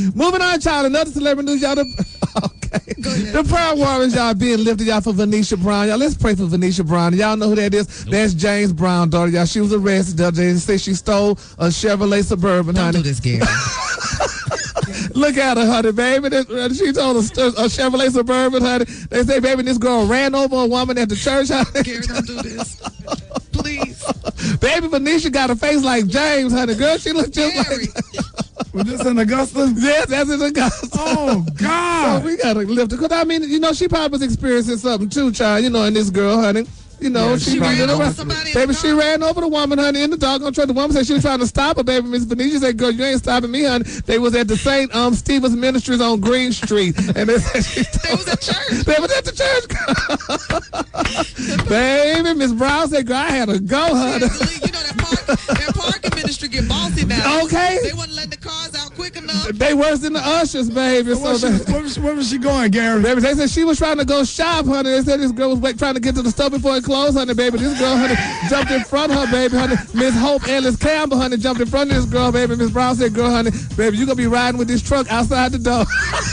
Moving on, child. Another celebrity news, y'all. Okay. The prayer warriors, y'all, being lifted, y'all, for Venetia Brown. Y'all, let's pray for Venetia Brown. Y'all know who that is? Nope. That's James Brown, daughter, y'all. She was arrested the other day. They say she stole a Chevrolet Suburban, honey. Don't do this, Gary. Look at her, honey, baby. She told a Chevrolet Suburban, honey. They say, baby, this girl ran over a woman at the church, honey. Gary, don't do this. Please. Baby Venetia got a face like James, honey. Girl, she looked just Gary. like... Was this in Augusta? Yes, that's in Augusta. Oh, God. So we got to lift her. Because, I mean, you know, she probably was experiencing something too, child. You know, and this girl, honey. You know, Yeah, she ran over somebody. Baby, she ran over the woman, honey, in the doggone truck. The woman said she was trying to stop her, baby. Miss Venetia said, girl, you ain't stopping me, honey. They was at the St. Stephen's Ministries on Green Street. And they said they was at church. They was at the church. Baby, Miss Brown said, girl, I had to go, honey. You know, that parking ministry get bossy now. Okay. They wouldn't let the cars out quick enough. They worse than the ushers, baby. Where was she going, Gary? Baby, they said she was trying to go shop, honey. They said this girl was trying to get to the store before it closed, honey, baby. This girl, honey, jumped in front of her, baby, honey. Miss Hope Ellis Campbell, honey, jumped in front of this girl, baby. Miss Brown said, girl, honey, baby, you going to be riding with this truck outside the door.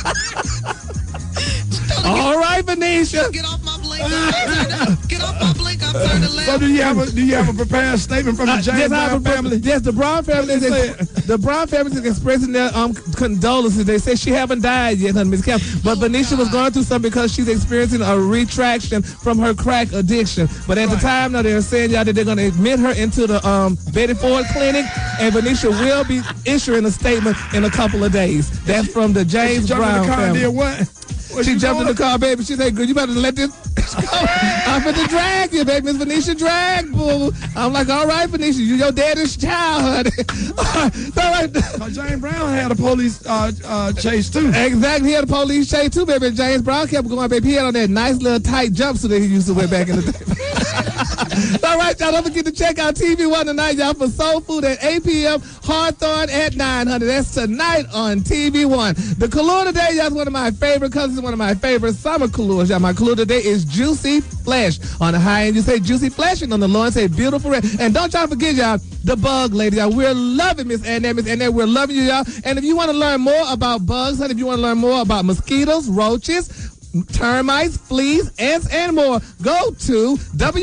All right, Venetia. Get off my blink. Get off my blink. I'm turning left. So do you have a prepared statement from the James Brown family? Yes, the Brown family is expressing their condolences. They say she haven't died yet, honey, Miss Campbell. But Venetia was going through something because she's experiencing a retraction from her crack addiction. But at the time, now they're saying, y'all, that they're going to admit her into the Betty Ford Clinic, and Venetia will be issuing a statement in a couple of days. That's from the James Brown family. Did what? She jumped in the car, baby. She said, good, you better let this go. I'm finna drag you, baby. Miss Venetia drag, boo. I'm like, all right, Venetia, you your daddy's child, honey. All right. James Brown had a police chase, too. Exactly. He had a police chase, too, baby. James Brown kept going, baby. He had on that nice little tight jumpsuit that he used to wear back in the day. All right, y'all, don't forget to check out TV One tonight, y'all, for Soul Food at 8 p.m., Hawthorne at 900. That's tonight on TV One. The color today, y'all, is one of my favorite cousins, one of my favorite summer colors, y'all. My color today is Juicy Flesh. On the high end, you say Juicy Flesh, and on the low end, say Beautiful Red. And don't y'all forget, y'all, the bug lady, y'all. We're loving Miss Annette. Miss Annette, we're loving you, y'all. And if you want to learn more about bugs, honey, if you want to learn more about mosquitoes, roaches, termites, fleas, ants, and more, go to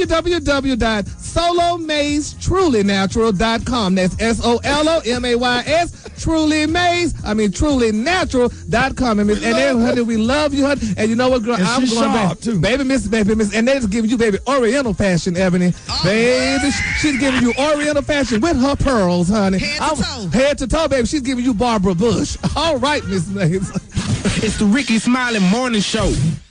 www.solomaystruelynatural.com. That's SOLOMAYS, trulynatural.com. And Miss Annette, honey, we love you, honey. And you know what, girl, and I'm going back too. Baby Miss Annette's giving you, baby, Oriental fashion, Ebony. Baby, she's giving you Oriental fashion with her pearls, honey. Head to toe, baby. She's giving you Barbara Bush. All right, Miss Mays. It's the Ricky Smiley Morning Show.